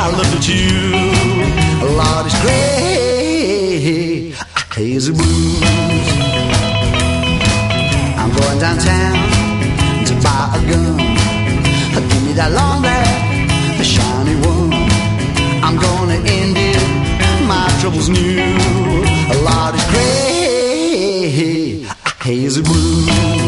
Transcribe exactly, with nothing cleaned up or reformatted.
I looked at you. Lord, it's gray, hazy blues. I'm going downtown to buy a gun. Give me that long black, the shiny one. I'm gonna end it, my trouble's new. Lord, it's gray, hazy blues.